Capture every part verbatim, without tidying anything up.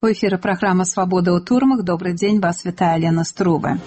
У эфіры праграма «Свабода ў турмах». Добрый дзень, вас вітае Лена Струба.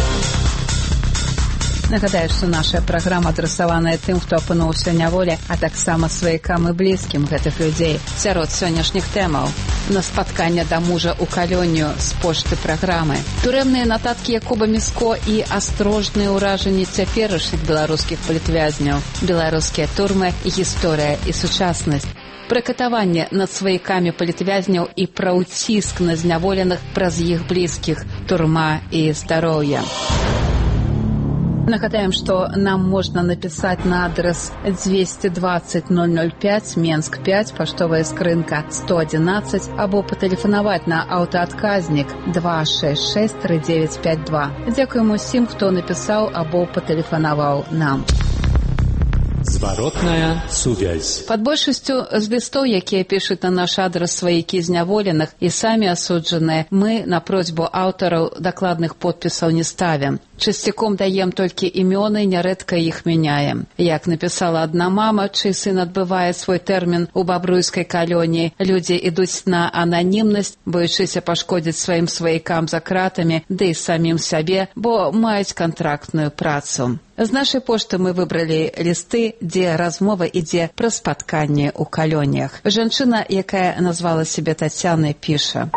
Нагадаю, што наша праграма адрасаваная тым, хто апынуўся ў няволі, а таксама сваякам і блізкім гэтых людзей. Сярод сённяшніх тэмаў: на спатканне да мужа ў Калёнію з пошты праграмы, турэмныя нататкі Якуба Міско і астрожныя ўражанні цяперашніх беларускіх палітвязняў, беларускія турмы, гісторыя і сучаснасць, пракатаванне над сваякамі палітвязняў і пра ўціск на зняволеных праз іх блізкіх, турма і здароўе. Нагадаем, што нам можна напісаць на адрес двести двадцать ноль ноль пять, Менск пять, паштовая скрынка сто одиннадцать, або патэлефанаваць на аўтаадказнік два шесть шесть три девять пять два. Дзякуем усім, хто напісаў або патэлефанаваў нам. Зваротная сувязь. Пад большасцю з лістоў, якія пішуць на наш адрас сваякі зняволеных і самі асуджаныя, мы на просьбу аўтараў дакладных подпісаў не ставім. Часцяком даем толькі імёны, нярэдка іх мяняем. Як напісала адна мама, чый сын адбывае свой тэрмін у бабруйскай калоніі, людзі ідуць на ананімнасць, боячыся пашкодзіць сваім сваякам за кратамі, ды і самім сабе, бо маюць кантрактную працу. З нашай пошты мы выбралі лісты, дзе размова ідзе пра спатканне ў калоніях. Жанчына, якая назвала сябе Тацянай, піша: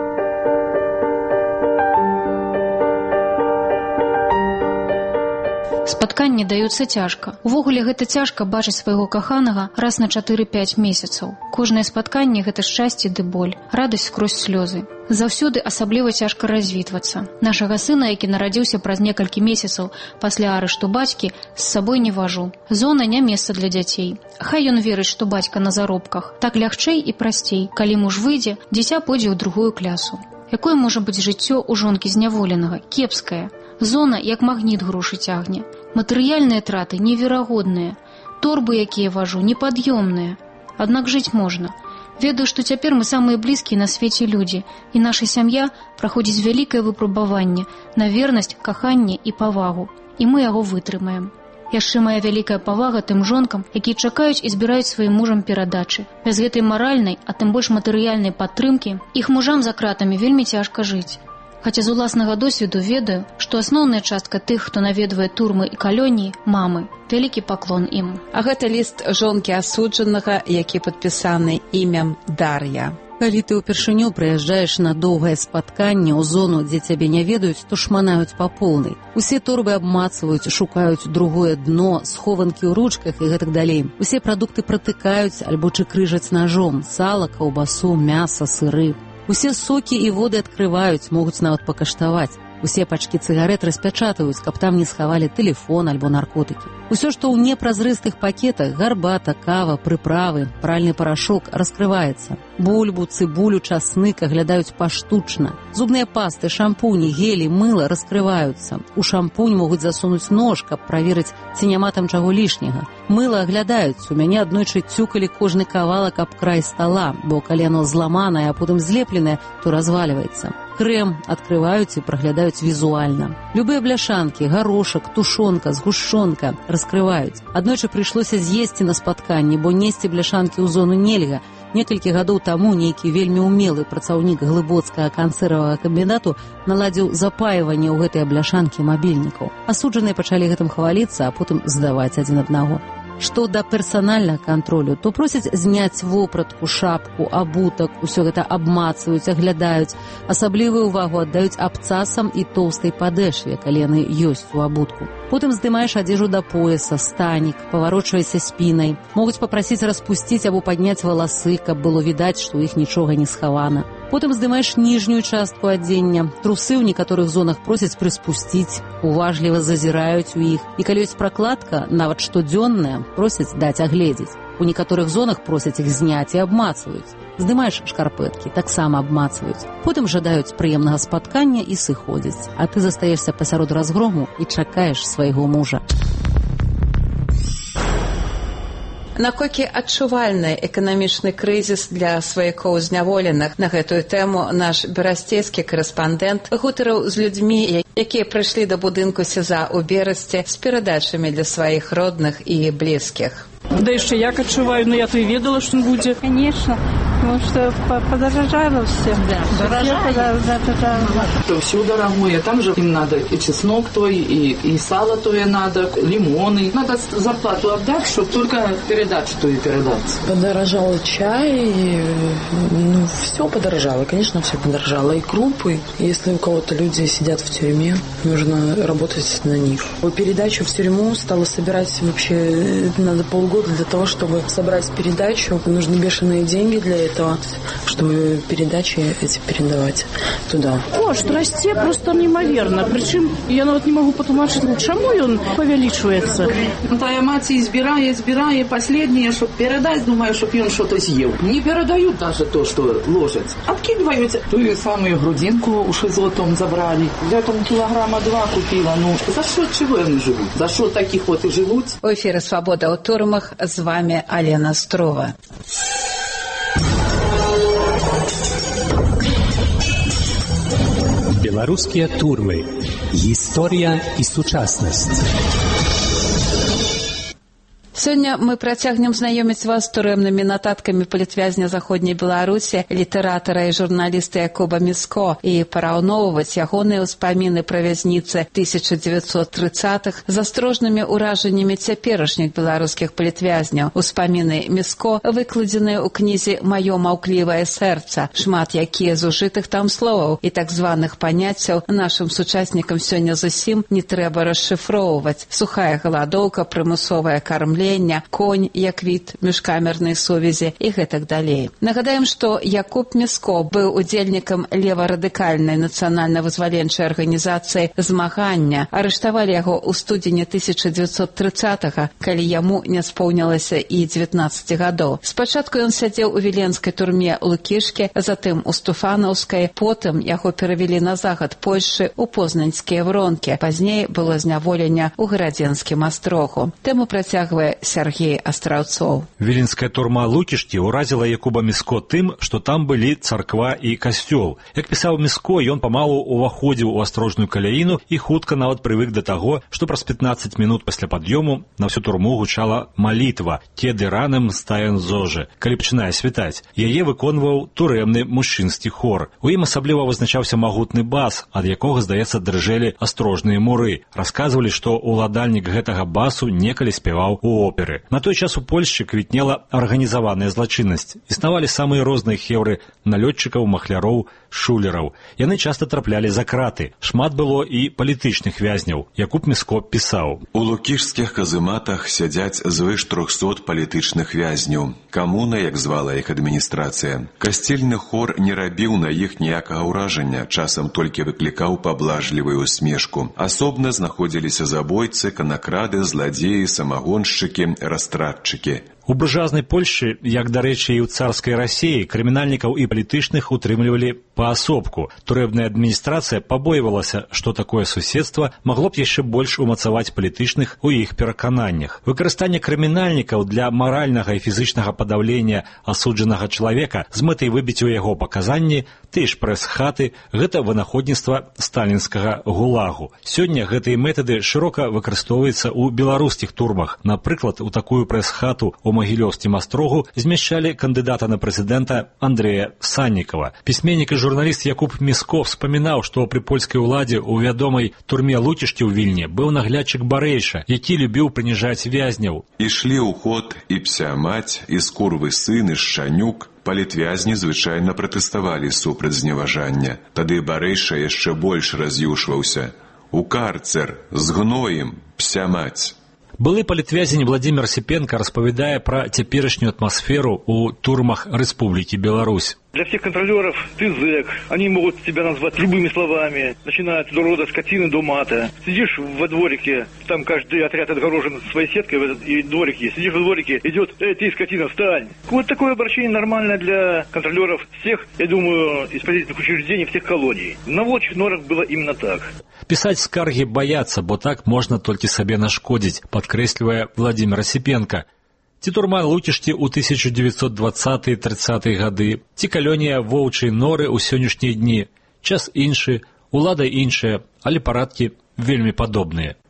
спатканні даюцца цяжка. Увогуле гэта цяжка бачыць свайго каханага раз на чатыры-пяць месяцаў. Кожнае спатканне — гэта шчасце ды боль, радасць скрозь слёзы. Заўсёды асабліва цяжка развітвацца. Нашага сына, які нарадзіўся праз некалькі месяцаў пасля арышту бацькі, з сабой не важу. Зона не месца для дзяцей. Хай ён верыць, што бацька на заробках. Так лягчэй і прасцей. Калі муж выйдзе, дзіця пойдзе ў другую клясу. Якое можа быць жыццё ў жонкі зняволенага? Кепскае. Зона як магніт грушы цягне. Матэрыяльныя траты неверагодныя. Торбы, якія важу, непад'ёмныя. Аднак жыць можна. Ведаю, што цяпер мы самыя блізкія на свеце людзі, і наша сям'я праходзіць вялікае выпрабаванне на вернасць, каханне і павагу. І мы яго вытрымаем. Яшчэ мая вялікая павага тым жонкам, якія чакаюць і збіраюць сваім мужам перадачы. Без гэтай маральнай, а тым больш матэрыяльнай падтрымкі, іх мужам за кратамі вельмі цяжка жыць. Хаця з уласнага досведу ведаю, што асноўная частка тых, хто наведвае турмы і калоніі, мамы. Вялікі паклон ім. А гэта ліст жонкі асуджанага, які падпісаны імем Дар'я. Калі ты ўпершыню прыязджаеш на доўгае спатканне ў зону, дзе цябе не ведаюць, то шманаюць па поўнай. Усе торбы абмацваюць, шукаюць другое дно, схованкі ў ручках і гэтак далей. Усе прадукты пратыкаюць альбо чыкрыжаць нажом: сала, каўбасу, мяса, сыры. Усе сокі і воды адкрываюць, могуць нават пакаштаваць. Усе пачкі цыгарэт распячатваюць, каб там не схавалі тэлефон альбо наркотыкі. Усё, што ў непразрыстых пакетах — гарбата, кава, прыправы, пральны парашок — раскрываецца. Бульбу, цыбулю, часнык аглядаюць паштучна. Зубныя пасты, шампуні, гелі, мыла раскрываюцца. У шампунь могуць засунуць нож, каб праверыць, ці няма там чаго лішняга. Мыла аглядаюць. У мяне аднойчы цюкалі кожны кавалак аб край стала, бо калі яно зламанае, а потым злепленае, то развальваецца. Крэм адкрываюць і праглядаюць візуальна. Любыя бляшанкі, гарошак, тушонка, згушчонка раскрываюць. Аднойчы прыйшлося з'есці на спатканні, бо несці бляшанкі ў зону нельга. Некалькі гадоў таму нейкі вельмі ўмелы працаўнік глыбоцкага кансервавага камбінату наладзіў запаіванне ў гэтыя бляшанкі мабільнікаў. Асуджаныя пачалі гэтым хваліцца, а потым здаваць адзін аднаго. Што да персанальнага кантролю, то просяць зняць вопратку, шапку, абутак, усё гэта абмацваюць, аглядаюць. Асаблівую ўвагу аддаюць абцасам і тоўстай падэшве, калі яны ёсць у абутку. Потым здымаеш адзежу да пояса, станік, паварочвайся спінай. Могуць папрасіць распусціць або падняць валасы, каб было відаць, што ў іх нічога не схавана. Потым здымаеш ніжнюю частку адзення. Трусы ў некаторых зонах просяць прыспусціць, уважліва зазіраюць у іх. І калі ёсць пракладка, нават штодзённая, просяць даць агледзець. У некаторых зонах просяць іх зняць і абмацваюць. Здымаеш шкарпэткі, таксама абмацваюць. Потым жадаюць прыемнага спаткання і сыходзяць. А ты застаешся пасярод разгрому і чакаеш свайго мужа. Наколькі адчувальны эканамічны крызіс для сваякоў зняволеных? На гэтую тэму наш берасцейскі карэспандэнт гутарыў з людзьмі, якія прыйшлі да будынку СІЗА ў Берасці з перадачамі для сваіх родных і блізкіх. Да яшчэ як адчуваю, но я то і ведала, што будзе. Конечно. Потому что подорожало все. Да, дорожало. То все дорогое. Там же им надо и чеснок той, и, и сало тое надо, лимоны. Надо зарплату отдать, чтобы только передать, что и передать. Подорожал чай, и, ну, все подорожало. Конечно, все подорожало. И крупы. Если у кого-то люди сидят в тюрьме, нужно работать на них. Передачу в тюрьму стала собирать вообще, надо полгода для того, чтобы собрать передачу. Нужны бешеные деньги для этого, чтобы передачи эти передавать туда. Кошт расте просто неимоверно. Причем я нават не могу патлумачыць, чаму он павялічваецца. Тая маці збірае, збірае последнее, чтобы передать, думаю, чтобы он что-то съел. Не передают даже то, что ложат. Откидывают. Ту самую грудинку у шизотом забрали. Я там килограмма два купила. Ну, за что чего они живут? За что таких вот и живут? У эфире «Свобода у турмах». С вами Алена Строва. Белорусские турмы. История и сучаснасць. Сёння мы працягнем знаёміць вас з турэмнымі нататкамі палітвязня заходняй Беларусі, літаратара і журналіста Якуба Міско і параўноўваць ягоныя ўспаміны пра вязніцы тысяча дзевяцьсот трыццатых з астрожнымі ўражаннямі цяперашніх беларускіх палітвязняў. Успаміны Міско выкладзеныя ў кнізе «Маё маўклівае сэрца», шмат якія з ужытых там словаў і так званых паняццяў нашым сучаснікам сёння зусім не трэба расшыфроўваць. Сухая галадоўка, прымусовае кармленне, конь як від міжкамернай сувязі і гэтак далей. Нагадаем, што Якуб Міско быў удзельнікам леварадыкальнай нацыянальна-вызваленчай арганізацыі «Змагання». Арыштавалі яго ў студзені тысяча дзевяцьсот трыццатага, калі яму не споўнілася і дзевятнаццаць гадоў. Спачатку ён сядзеў у віленскай турме Лукішкі, затым у Стуфанаўскай, потым яго перавялі на захад Польшчы ў познаньскія Вронкі. Пазней было зняволення ў Гарадзенскім астрогу. Тэму працягвае Сергей Астраўцоў. Віленская турма Лукішкі ўразіла Якуба Міско тым, што там былі царква і касцёл. Як пісаў Міско, ён памалу уваходзіў у астрожную каляіну і хутка нават прывык да таго, што праз пятнаццаць мінут пасля пад'ёму на всю турму гучала малітва «Теды раным стаен зожы», калі пачынае світаць. Яе выконваў турэмны мужчынскі хор. У ім асабліва вызначаўся магутны бас, ад якога, здаецца, дрыжэлі астрожныя муры. Расказвалі, што ўладальнік гэтага басу некалі спяваў у оперы. На той час у Польшчы квітнела арганізаваная злачыннасць. Існавалі самыя розныя хеўры налётчыкаў, махляроў, шулераў. Яны часта траплялі за краты. Шмат было і палітычных вязняў. Якуб Міско пісаў: У лукішскіх казематах сядзяць звыш трохсот палітычных вязняў. Камуна, як звала іх адміністрацыя. Касцельны хор не рабіў на іх ніякага ўражання, часам толькі выклікаў паблажлівую усмешку. Асобна знаходзіліся забойцы, канакрады, зладзеі, самагоншчыкі, растратчыкі. У буржуазнай Польшчы, як, дарэчы, і ў царскай Расіі, крымінальнікаў і палітычных утрымлівалі паасобку. Турэбная адміністрацыя пабойвалася, што такое суседства магло б яшчэ больш умацаваць палітычных у іх перакананнях. Выкарыстанне крымінальнікаў для маральнага і фізычнага падаўлення асуджанага чалавека з мэтай выбіць у яго паказанні, ты ж прэс-хаты, гэта вынаходніцтва сталінскага гулагу. Сёння гэтыя метады шырока выкарыстоўваюцца ў беларускіх турмах. Напрыклад, у такую прэс-хату у Магілёўскім астрогу змяшчалі кандыдата на прэзідэнта Андрэя Саннікава. Пісьменнік і журналіст Якуб Міско вспамінаў, што пры польскай уладзе ў вядомай турме Лукішкі ў Вільні быў наглядчык Барэйша, які любіў прыніжаць вязняў. Ішлі ў ход і псямаць, і скурвы сын, і шчанюк. Палітвязні звычайна пратэставалі супраць зневажання. Тады Барэйша яшчэ больш раз'юшваўся. У карцер, з гноем, псямаць. Былы палітвязень Владимир Сипенко распавядае пра цяперашнюю атмасферу ў турмах Рэспублікі Беларусь. Для всех контролеров ты зэк, они могут тебя назвать любыми словами, начиная от рода скотины до мата. Сидишь во дворике, там каждый отряд отгорожен своей сеткой в этот и дворике. Сидишь во дворике, идет: «Эй, ты, скотина, встань!» Вот такое обращение нормальное для контролеров всех, я думаю, исправительных учреждений, всех колоний. На волчьих норах было именно так. Пісаць скаргі баяцца, бо так можна толькі сабе нашкодзіць, падкрэслівае Владимир Сипенко. Ці турма Лукішкі ў тысяча дзевяцьсот дваццатыя - трыццатыя гады, ці калонія воўчай норы ў сённяшнія дні. Час іншы, улада іншая, але парадкі вельмі падобныя.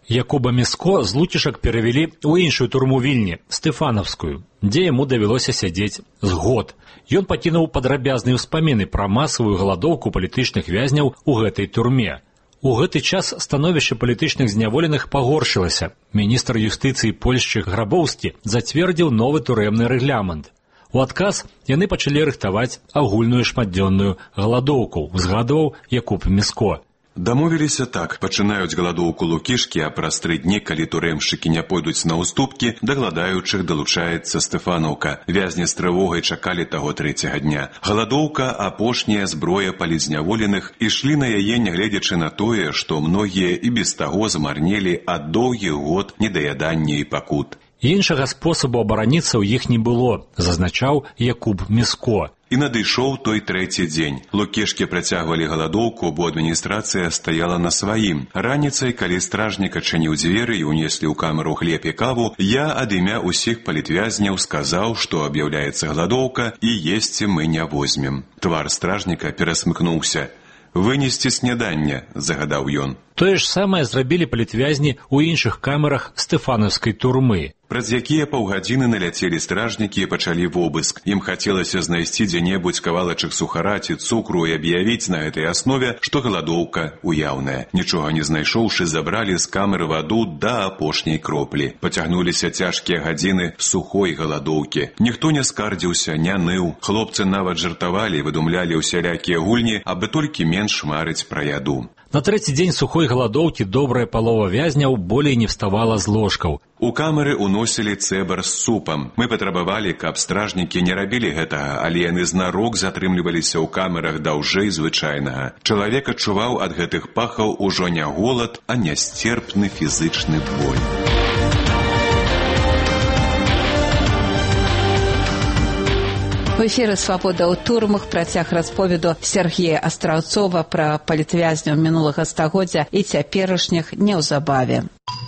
Якуба Міско з Луцішак перавялі ў іншую турму Вільні, Стэфанаўскую, дзе яму давялося сядзець з год. Ён пакінуў падрабязныя ўспаміны пра масавую галадоўку палітычных вязняў у гэтай турме. У гэты час становішча палітычных зняволеных пагоршылася. Міністр юстыцыі Польшчы Грабоўскі зацвердзіў новы турэмны рэгламент. У адказ яны пачалі рыхтаваць агульную шматдзённую галадоўку, узгадваў Якуб Міско. Дамовіліся так, пачынаюць галадоўку Лукішкі, а праз тры дні, калі турэмшчыкі не пойдуць на ўступкі, да галадаючых далучаецца Стэфанаўка. Вязні з трывогай чакалі таго трэцяга дня. Галадоўка – апошняя зброя палітзняволеных, ішлі на яе, нягледзячы на тое, што многія і без таго замарнелі ад доўгіх год недаядання і пакут. Іншага спосабу абараніцца ў іх не было, зазначаў Якуб Міско. І надышоў той трэці дзень. Лукішкі працягвалі галадоўку, бо адміністрацыя стаяла на сваім. Раніцай, калі стражнік адчыніў дзверы і унеслі ў камеру хлеб і каву, я ад імя ўсіх палітвязняў сказаў, што аб'яўляецца галадоўка і есці мы не возьмем. Твар стражніка перасмыкнуўся. «Вынесці снядання», – загадаў ён. Тое ж самае зрабілі палітвязні ў іншых камерах Стэфанаўскай турмы. Праз якія паўгадзіны наляцелі стражнікі і пачалі вобыск. Ім хацелася знайсці дзе-небудзь кавалачак сухара ці цукру і аб'явіць на гэтай аснове, што галадоўка уяўная. Нічога не знайшоўшы, забралі з камеры ваду да апошняй кроплі. Пацягнуліся цяжкія гадзіны сухой галадоўкі. Ніхто не скардзіўся, не ныў. Хлопцы нават жартавалі, выдумлялі ўсялякія гульні, абы толькі менш марыць пра яду. На трэці дзень сухой галадоўкі добрая палова вязняў болей не вставала з ложкаў. У камеры уносілі цэбар з супам. Мы патрабавалі, каб стражнікі не рабілі гэтага, але яны знарок затрымліваліся ў камерах даўжэй звычайнага. Чалавек адчуваў ад гэтых пахаў ужо не голад, а нясцерпны фізычны боль. В эфіры «Свабода ў турмах» працяг расповеду Сергея Астраўцова пра палітвязняў мінулага стагоддзя і цяперашніх неўзабаве.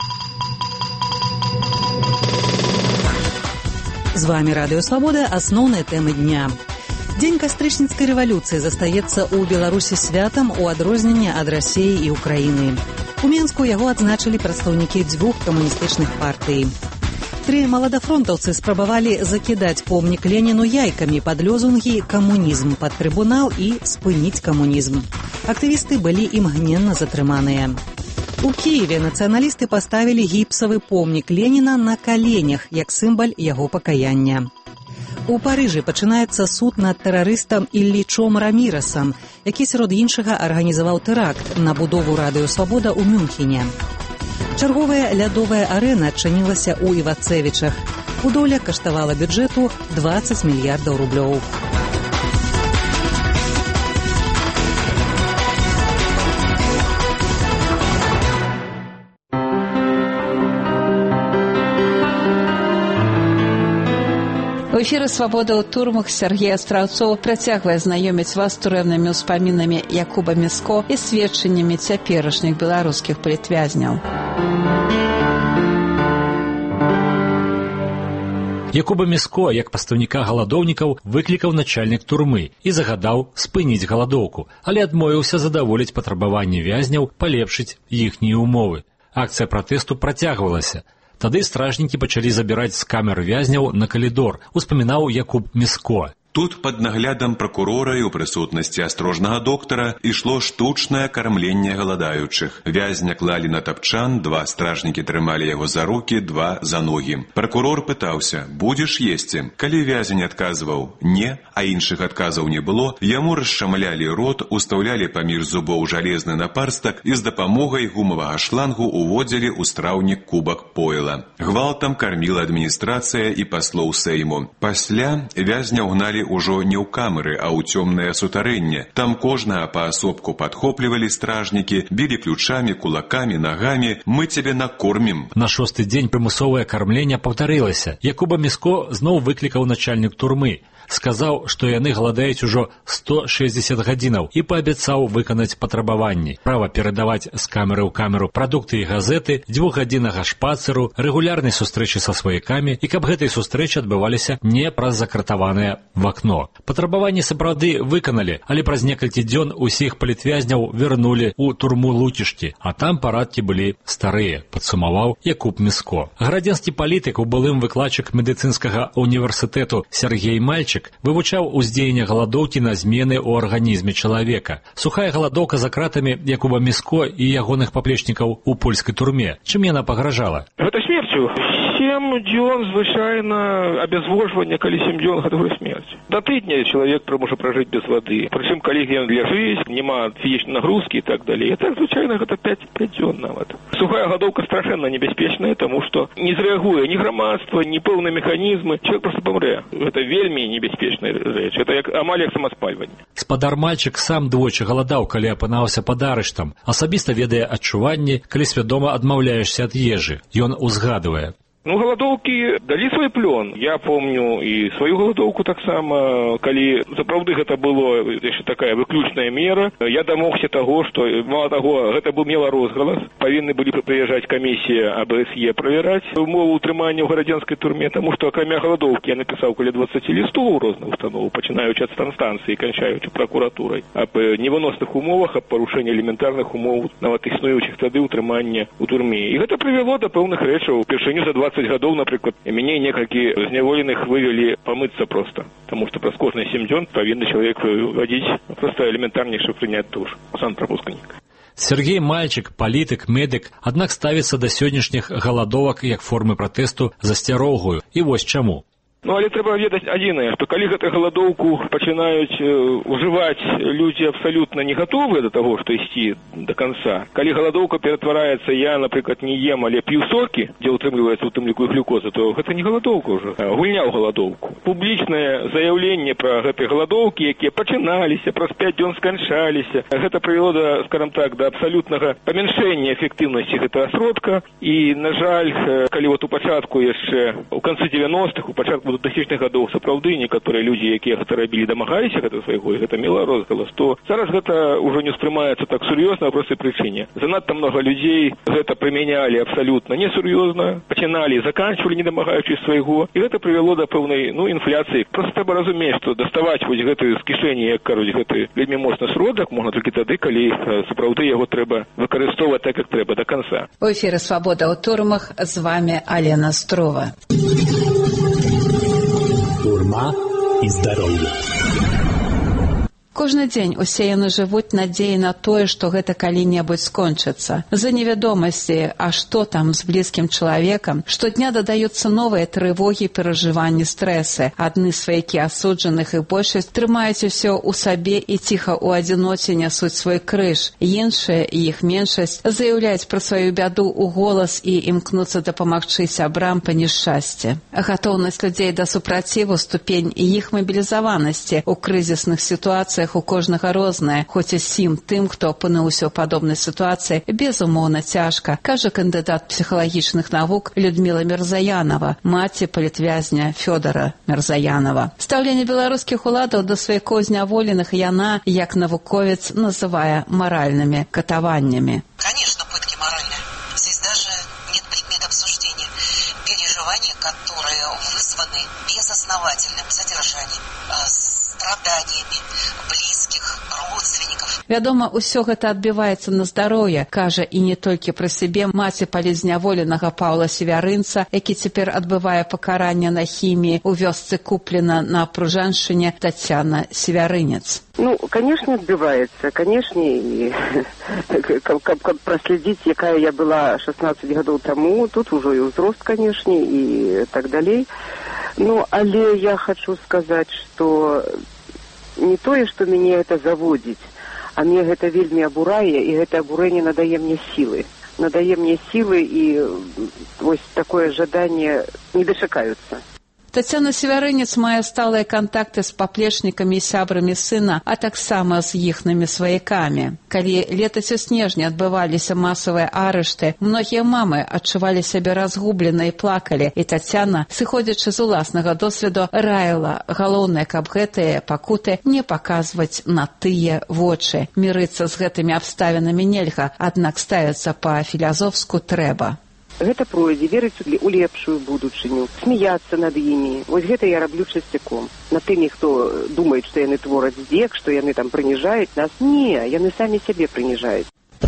З вами Радыё Свабода, асноўныя тэмы дня. Дзень кастрычніцкай рэвалюцыі застаецца ў Беларусі святам у адрозненне ад Расіі і Украіны. У Менску яго адзначылі прадстаўнікі дзвюх камуністычных партый. Тры маладафронтаўцы спрабавалі закідаць помнік Леніну яйкамі пад лёзунгі «Камунізм пад трыбунал» і «Спыніць камунізм». Актывісты былі імгненна затрыманыя. У Кіеве нацыяналісты паставілі гіпсавы помнік Леніна на каленях, як сімвал яго пакаяння. У Парыжы пачынаецца суд над тэрарыстам Іллічом Рамірасам, які, сярод іншага, арганізаваў тэракт на будову Радыё Свабода ў Мюнхене. Чарговая лядовая арэна адчынілася ў Івацэвічах. Будоўля каштавала бюджэту дваццаць мільярдаў рублёў. У эфіры «Свабода ў турмах» Сергей Астраўцоў працягвае знаёміць вас з турэмнымі ўспамінамі Якуба Міско і сведчаннямі цяперашніх беларускіх палітвязняў. Якуба Міско, як пастаўніка галадоўнікаў, выклікаў начальнік турмы і загадаў спыніць галадоўку, але адмовіўся задаволіць патрабаванні вязняў палепшыць іхнія ўмовы. Акцыя пратэсту працягвалася. Тады стражнікі пачалі забіраць з камер вязняў на калідор, успамінаў Якуб Міско. Тут пад наглядам пракурора і ў прысутнасці астрожнага доктара ішло штучнае кармленне галадаючых. Вязня клалі на тапчан, два стражнікі трымалі яго за рукі, два за ногі. Пракурор пытаўся: «Будзеш есці?» Калі вязень адказваў «не», а іншых адказаў не было, яму расшамлялі рот, устаўлялі паміж зубоў жалезны напарстак і з дапамогай гумавага шлангу уводзілі ў страўнік кубак пойла. Гвалтам карміла адміністрацыя і паслоў Сейму. Пасля вязня ўгналі ўжо не ў камеры, а ў цёмнае сутарэнне. Там кожнага паасобку падхоплівалі стражнікі, білі ключамі, кулакамі, нагамі. «Мы цябе накормім». На шосты дзень прымусовае кармленне паўтарылася. Якуба Міско зноў выклікаў начальнік турмы. Сказаў, што яны галадаюць ужо сто шэсцьдзесят гадзінаў і паабяцаў выканаць патрабаванні. Права перадаваць з камеры ў камеру прадукты і газеты, дзвюхгадзіннага шпацыру, рэгулярнай сустрэчы са сваякамі і каб гэтай сустрэчы адбываліся не праз закратаваныя вагоны. акно. Патрабаванні сапраўды выканалі, але праз некалькі дзён усіх палітвязняў вярнулі ў турму Лукішті, а там парадкі былі старыя, падсумаваў Якуб Міско. Градзенскі палітык, у былым выкладчык медыцынскага універсітэту Сергей Мальчык вывучаў уздзеянне галадоўкі на змены ў арганізме чалавека. Сухая галадоўка за кратамі Якуба Міско і ягоных паплечнікаў у польскай турме. Чым яна пагражала? Гэта смерцю. Сем дзён звычайна абязвожвання, калі сем дзён гэта ўжо смерць. Да тыдня чалавек можа пражыць без вады. Прычым, калі ён ляжыць, няма фізічнай нагрузкі і так далей. І так звычайна гэта пяць дзён нават. Сухая галадоўка страшэнна небяспечная, таму што не зрэагуе ні грамадства, ні пэўныя механізмы. Чалавек проста памрэ. Гэта вельмі небяспечная рэч. Гэта як амаль як самаспальванне. Спадар Мальчык сам двойчы галадаў, калі апынаўся пад арыштам. Асабіста ведае адчуванні, калі свядома адмаўляешся ад ежы. Ён узгадывае. Ну, галадоўкі далі свой плён. Я помню і сваю галадоўку таксама, калі сапраўды гэта было яшчэ такая выключная мера. Я дамогся таго, што, мала таго, гэта быў мела розгалас. Павінны былі прыязджаць камісія А Б С Е правяраць умовы ўтрымання ў гарадзенскай турме, таму што акрамя галадоўкі я напісаў каля дваццаці лістоў розных устаноў, пачынаючы ад станцыі і канчаючы пракуратурай, аб невыносных умовах, аб парушэнні элементарных умоў нават існуючых тады ўтрымання ў турме. І гэта прывяло да пэўных рэчаў. Упершыню за дваццаць гадоў, напрыклад, мяне некалькі зняволеных вывелі памыцца проста, таму што праз кожныя сем дзён павінны чалавек вадзіць проста элементарнейшы прыняць душ. Санпрапусканік. Сергей Мальчык, палітык, медык, аднак ставіцца да сённяшніх галадовак як формы пратэсту засцярогаю. І вось чаму. Ну, але трэба ведаць адзінае, што калі гэтую галадоўку пачынаюць э, ужываць людзі абсалютна не гатовыя да таго, што ісці да канца, калі галадоўка ператвараецца, я, напрыклад, не ем, але п'ю сокі, дзе ўтрымліваецца у тым ліку і глюкоза, то гэта не галадоўка ўжо, а гульня ў галадоўку. Публічнае заяўленне пра гэтыя галадоўкі, якія пачыналіся, праз пяць дзён сканчаліся, гэта прывяло да, скажам так, да абсалютнага памяншэння эфектыўнасці гэтага сродка, і, на жаль, калі вот у пачатку яшчэ, у канцы дзевяностых, у пачатку до тысячных гадоў сапраўды некаторыя людзі, якія гэта рабілі, дамагаліся гэта свайго, і гэта мела розгалас, то зараз гэта ўжо не ўспрымаецца так сур'ёзна па простай прычыне. Занадта многа людзей гэта прымянялі абсалютна несур'ёзна, пачыналі, заканчвалі, не дамагаючы свайго, і гэта прывяло да пэўнай, ну, інфляцыі. Проста трэба разумець, што даставаць вось гэты з кішэні, як кажуць, гэты вельмі моцны сродак можна толькі тады, калі сапраўды яго трэба выкарыстоўваць так, як трэба, да канца. У эфіры «Свабода ў турмах», з вами Алена Строва. Турма і здароўе. Кожны дзень усе яны жывуць надзеі на тое, што гэта калі-небудзь скончыцца. За невядомасці, а што там з блізкім чалавекам, штодня дадаюцца новыя трывогі, перажыванні, стрэсы. Адны сваякі асуджаных і большасць трымаюць усё ў сабе і ціха ў адзіноце нясуць свой крыж. Іншыя, і іх меншасць, заяўляюць пра сваю бяду ў голас і імкнуцца дапамагчы сябрам па няшчасці. Гатоўнасць людзей да супраціву, ступень іх мабілізаванасці ў крызісных сітуацыях у кожнага розная, хоць і сім тым, хто апынуўся ў падобнай сітуацыі, безумоўна цяжка, кажа кандыдат псіхалагічных навук Людміла Мірзаянова, маці палітвязня Фёдара Мірзаянова. Стаўленне беларускіх уладаў да сваякоў зняволеных яна, як навуковец, называе маральнымі катаваннями. Конечно, пытки моральные. Здесь даже нет предмета обсуждения. Переживания, которые вызваны безосновательным содержанием, страданиями близких, родственников. Вядома, усё гэта адбіваецца на здароўе, кажа і не толькі пра сябе маці палізняволенага Паўла Севярынца, які цяпер адбывае пакаранне на хіміі у вёсцы Купліна на Пружаншчыне, Тацяна Севярынец. Ну, конечно, отбивается, конечно, и как проследить, якая я была шестнадцать гадоў таму, тут уже и узрост, конечно, и так далее. Ну, але я хочу сказать, что не тое, что мяне это заводзіць, а мне гэта вельмі абурае, і гэта абурэнне надае мне сілы. Надае мне сілы, і вось такое жаданне не дачакаюцца. Тацяна Севярынец мае сталыя кантакты з паплечнікамі і сябрамі сына, а таксама з іхнымі сваякамі. Калі летась у снежні адбываліся масавыя арышты, многія мамы адчувалі сябе разгублена і плакалі, і Тацяна, сыходзячы з уласнага досведу, раіла, галоўнае, каб гэтыя пакуты не паказваць на тыя вочы. Мірыцца з гэтымі абставінамі нельга, аднак ставіцца па-філазофску трэба. Гэта пройдзе, верыць у лепшую будучыню, смяяцца над імі. Вось гэта я раблю часцяком. Над тымі, хто думаюць, што яны твораць здзек, што яны там прыніжаюць нас. Не, яны самі сябе прыніжаюць.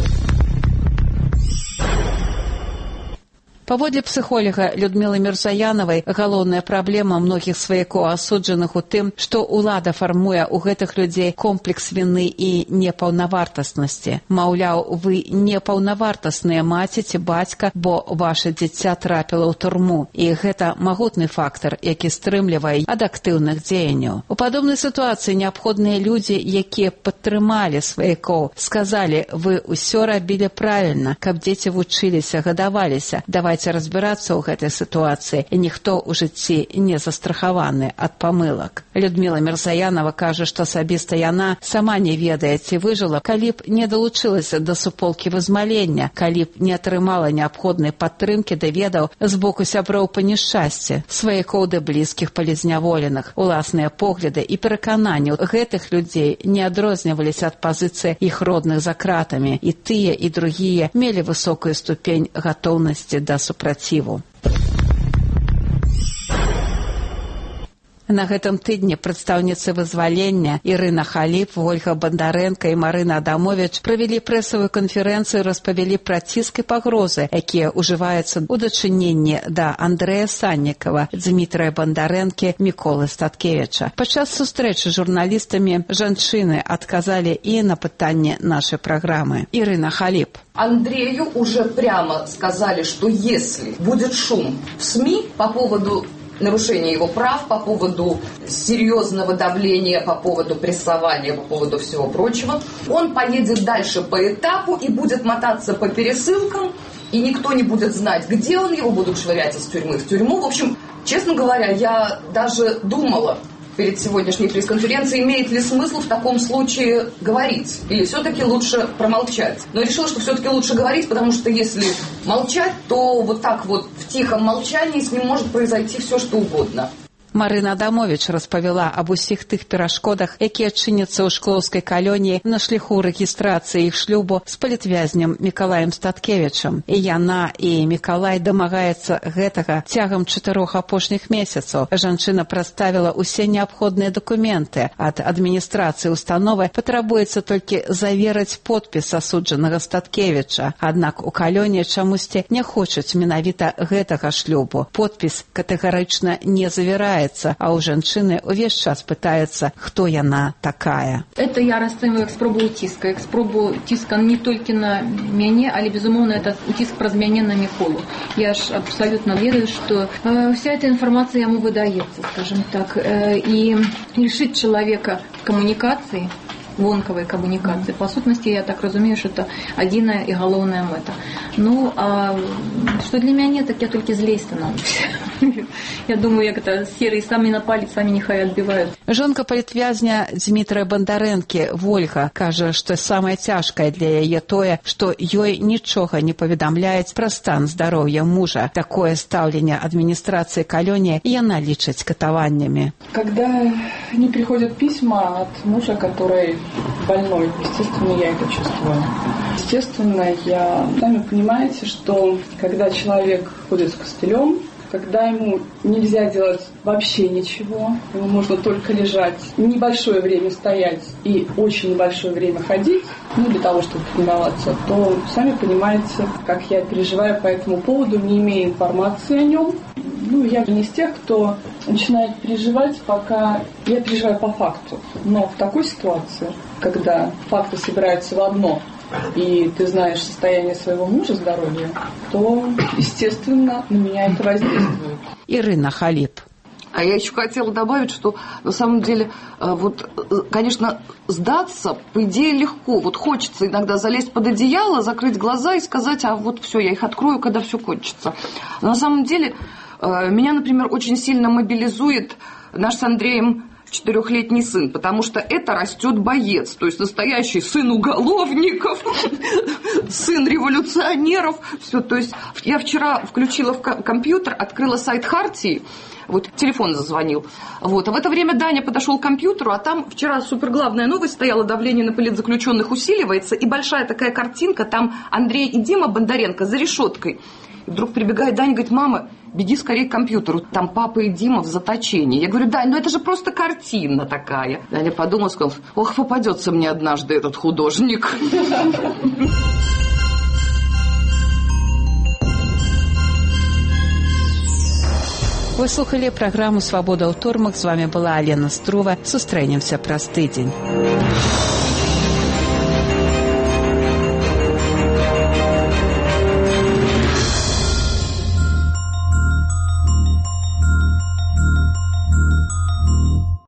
Паводле псіхолога Людмілы Мірзаянавай, галоўная праблема многіх сваякоў асуджаных у тым, што ўлада фармуе ў гэтых людзей комплекс віны і непаўнавартаснасці. Маўляў, вы непаўнавартасныя маці ці бацька, бо ваше дзіця трапіла ў турму. І гэта магутны фактар, які стрымлівае ад актыўных дзеянняў. У падобнай сітуацыі неабходныя людзі, якія падтрымалі сваякоў, сказалі, вы ўсё рабілі правільна, каб дзеці вучыліся, гадаваліся, давай разбірацца ў гэтай сітуацыі, і ніхто ў жыцці не застрахаваны ад памылак. Людміла Мірзаянава кажа, што асабіста яна сама не ведае, ці выжыла, калі б не далучылася да суполкі вызвалення, калі б не атрымала неабходнай падтрымкі ды ведаў з боку сяброў па няшчасці, сваякоў ды блізкіх палізняволеных. Уласныя погляды і перакананні гэтых людзей не адрозніваліся ад пазіцыі іх родных за кратамі, і тыя, і другія мелі высокую ступень гатоўнасці да супраціву. На гэтым тыдні прадстаўніцы вызвалення Ірына Халіп, Вольга Бандарэнка і Марына Адамовіч правялі прэсавую канферэнцыю і распавялі пра ціск і пагрозы, якія ўжываюцца ў дачыненні да Андрэя Саннікава, Дзмітрая Бандарэнкі, Міколы Статкевіча. Падчас сустрэчы з журналістамі жанчыны адказалі і на пытанні нашай праграмы. Ірына Халіп. Андрею уже прямо сказали, что если будет шум в СМИ по поводу нарушения его прав, по поводу серьезного давления, по поводу прессования, по поводу всего прочего, он поедет дальше по этапу и будет мотаться по пересылкам, и никто не будет знать, где он, его будут швырять из тюрьмы в тюрьму. В общем, честно говоря, я даже думала перед сегодняшней пресс-конференцией, имеет ли смысл в таком случае говорить, или все-таки лучше промолчать. Но решила, что все-таки лучше говорить, потому что если молчать, то вот так вот в тихом молчании с ним может произойти все, что угодно. Марына Адамовіч распавяла аб усіх тых перашкодах, якія чыняцца ў шклоўскай калоніі на шляху рэгістрацыі іх шлюбу з палітвязнем Мікалаем Статкевічам. І яна, і Мікалай дамагаецца гэтага цягам чатырох апошніх месяцаў. Жанчына прадставіла ўсе неабходныя дакументы. Ад адміністрацыі установы патрабуецца толькі заверыць подпіс асуджанага Статкевіча. Аднак у калоніі чамусьці не хочуць менавіта гэтага шлюбу. Подпіс катэгарычна не завярае, а у женщины увесь час пытается, кто яна такая. Это я расцениваю как спробу утиска. Як спробу утиска не только на мяне, але, безумовно, это утиск праз мяне на Миколу. Я ж абсолютно верю, что э, вся эта информация ему выдается, скажем так. Э, и лишить человека коммуникации, вонкавай коммуникации. По сутнасці, я так разумею, что это адзіная і галоўная мэта. Ну, а что для мяне, так я только злей становлюсь. Я думаю, як это серые сами напали, сами нехай отбивают. Жонка палітвязня Дзмітрая Бандарэнкі, Вольга, кажа, што самае цяжкае для яе тое, што ёй нічога не паведамляюць пра стан здароўя мужа. Такое стаўленне адміністрацыі калоніі яна лічыць катаваннями. Когда не приходят письма от мужа, который больной, естественно, я это чувствую. Естественно, я... Сами понимаете, что когда человек ходит с костылем, когда ему нельзя делать вообще ничего, ему можно только лежать, небольшое время стоять и очень небольшое время ходить, ну, для того, чтобы тренироваться, то сами понимаете, как я переживаю по этому поводу, не имея информации о нем. Ну, я не из тех, кто начинает переживать, пока я переживаю по факту. Но в такой ситуации, когда факты собираются в одно, и ты знаешь состояние своего мужа, здоровья, то, естественно, на меня это воздействует. Ирина Халип. А я еще хотела добавить, что на самом деле, вот, конечно, сдаться, по идее, легко. Вот хочется иногда залезть под одеяло, закрыть глаза и сказать, а вот все, я их открою, когда все кончится. Но на самом деле, меня, например, очень сильно мобилизует наш с Андреем четырехлетний сын, потому что это растет боец, то есть настоящий сын уголовников, сын революционеров. Все, то есть я вчера включила в компьютер, открыла сайт Хартии, вот телефон зазвонил. Вот. А в это время Даня подошел к компьютеру, а там вчера суперглавная новость стояла: давление на политзаключенных усиливается, и большая такая картинка, там Андрей и Дима Бондаренко за решеткой. И вдруг прибегает Даня и говорит: мама, беги скорее к компьютеру, там папа и Дима в заточении. Я говорю: Дань, ну это же просто картина такая. Даня подумал, сказал: ох, попадется мне однажды этот художник. Вы слухали праграму «Свабода ў турмах». З вами была Алена Струва. Сустрэнемся праз тыдзень.